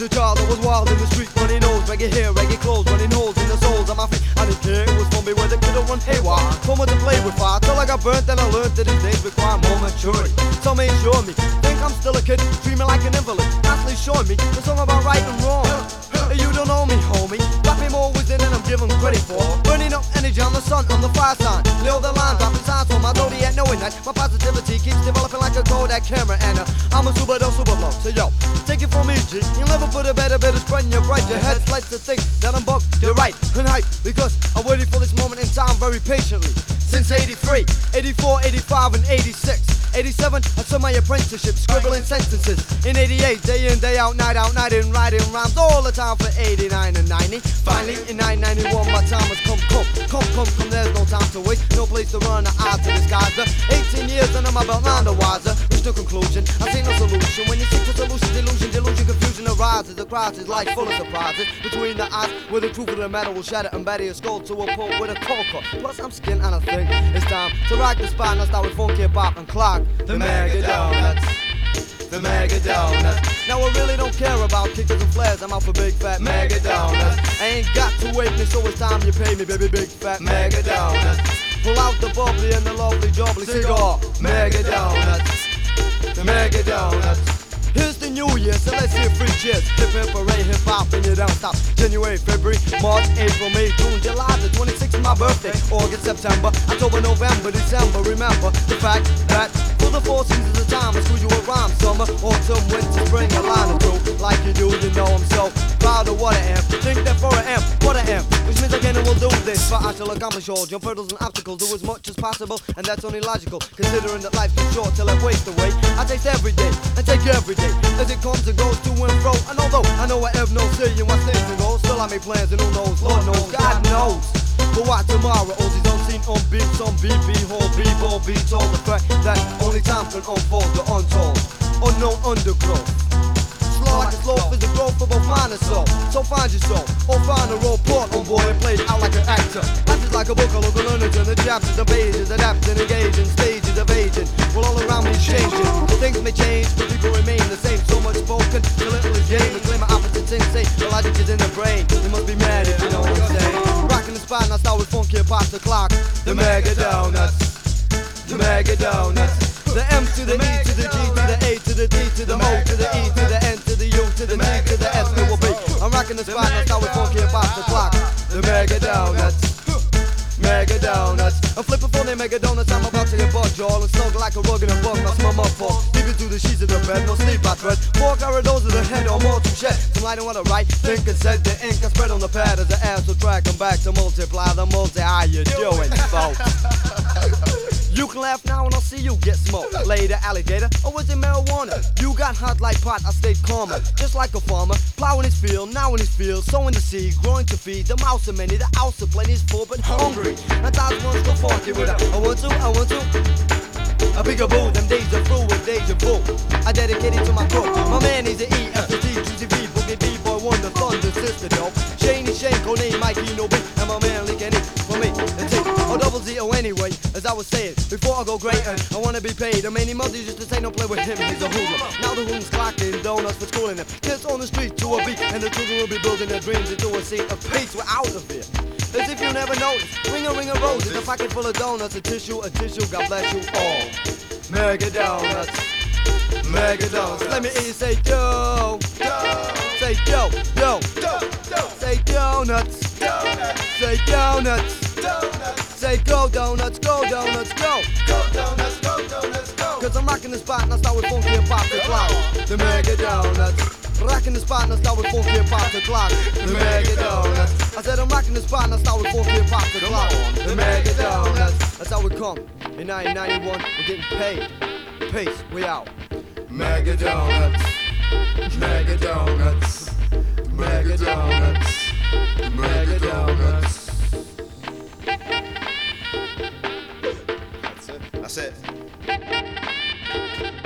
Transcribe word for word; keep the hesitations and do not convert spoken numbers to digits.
was a child that was wild in the street, running nose, reggae hair, reggae clothes, running holes in the soles of my feet. I didn't care, it was fun, be where the kid run haywire. Fun to play with fire, till I got burnt, then I learned that these days require more maturity. Some ain't sure me, think I'm still a kid, dreaming like an invalid. Constantly showing me the song about right and wrong. You don't know me, homie. Got me more within than I'm giving credit for. Burning up energy on the sun, on the fire sign. Leo the line, dropping signs for my zodiac, knowing that my positivity keeps developing like a Kodak camera. And uh, I'm a super dope, super blow. So yo, take it from me, G. You'll never put a better, better spread in your bright. Your head slides to think that I'm bugged. You're right, and hype, because I'm waiting for this moment in time very patiently. Since eighty-three, eighty-four, eighty-five, and eighty-six. eighty-seven, I took my apprenticeship, scribbling sentences. In eighty-eight, day in, day out, night out, night in, writing rhymes all the time for eighty-nine and ninety. Finally, in nineteen ninety-one, my time has come, come, come, come, come. There's no time to waste, no place to run, the odds to disguise the eighteen years under my belt, none the wiser. Reach no conclusion, I see no solution. When you seek for solution, delusion, delusion, confusion arises. The crisis, life full of surprises. Between the eyes, where the truth of the matter will shatter and batter your skull to a pole with a coca. Plus, I'm skin and I think it's time to rock the spot. And I start with funky pop and clock the Mega Donuts, the Mega Donuts. Now I really don't care about kickers and flares. I'm out for big fat Mega Donuts. I ain't got to wait me, so it's time you pay me, baby. Big fat Mega Donuts. Pull out the bubbly and the lovely jubbly cigar. Mega Donuts, the Mega Donuts. Here's the new year, so let's hear three cheers. Hip hip hooray, hip hop, and you don't stop. January, February, March, April, May, June, July, the twenty-sixth is my birthday. August, September, October, November, December. Remember the fact that for the four seasons of time, I screw you a rhyme. Summer, autumn, winter, spring, a line or two. Like you do, you know I'm so proud of what I am. Think that for an amp, what I am, which means again I will do this. But I shall accomplish all jump hurdles and obstacles, do as much as possible, and that's only logical, considering that life's too short till it wastes away. I taste every day and take every day as it comes and goes to and fro. And although I know I have no say in what stays and goes, still I make plans and who knows, Lord knows, God knows. But what tomorrow holds is unseen, unbeat, some beat, be whole, be ball, be told. The fact that only time can unfold the untold, unknown undergrowth. Slow like a slope is the growth of both mind and soul. So find your soul, or find a role, port on board and play it out like an actor. Life is like a book, I look and learn it, the chapters and pages, adapt and engage in stages of aging. Well, all around me is changing. Things may change, but people remain the same. So much spoken, the little is game. And claim my opposites insane. The logic is in the brain. You must be mad if you know what I'm saying. Rocking the spot, and I start with funky and pop the clock. The Mega Donuts, the Mega Donuts. The M to the E to the G to the A to the D to the O to the E to the N to the U to the T to the S to the B. I'm rocking the spot, and I start with funky and pop the clock. The Mega Donuts, Mega Donuts. I'm flipping for the Mega Donuts, I'm about to get bugged, y'all. And snug like a rug in a bug, that's my mud for. Deep into the sheets of the bed, no sleep I thread. Four corridors of the head, or more to shed. Some light on what I write, think and said. The ink I spread on the pad as the ass will track. I'm back to multiply the multi. How you doing, folks? You can laugh now and I'll see you get smoked. Later, alligator, or was it marijuana? You got hot like pot, I stayed calmer. Just like a farmer, plowing his field, now in his field, sowing the seed, growing to feed the mouse and many. The house of plenty is full but hungry. And times once go funky with a I want to, I want to. A peekaboo, them days are through with deja vu. I dedicate it to my crew. My man is the E, F, the T, Juicy V, Boogie B, Boy Wonder, Thunder, Sister, yo. Shaney, Shane, Coney, Mikey, no B, and my man Lee Kenny for me. And T, or double Z, O anyway, as I was saying, before I go great and I wanna be paid. And many mothers used to say, don't play with him, he's a hoodlum. Now the hoodlums clocking donuts for schooling them. Kids on the street to a beat, and the children will be building their dreams into a scene of peace. We're out of here. As if you never noticed, ring a ring of roses, a pocket full of donuts, a tissue, a tissue, God bless you all. Mega Donuts, Mega Donuts. Let me hear you say yo, yo. Say yo, yo, yo, yo. Say donuts, donuts. Say donuts, donuts. Say go donuts, go donuts, go. Go donuts, go donuts, go. Cause I'm rocking the spot and I start with funky and pop the clock. The Mega Donuts. Rocking the spot and I start with funky and pop the clock. The Mega Donuts. I said I'm rocking the spot and I start with funky and pop the clock. The Mega Donuts. That's how we come. In nineteen ninety-one, we're getting paid. Peace, we out. Mega Donuts. Mega Donuts. Mega Donuts. Mega Donuts. That's it. That's it.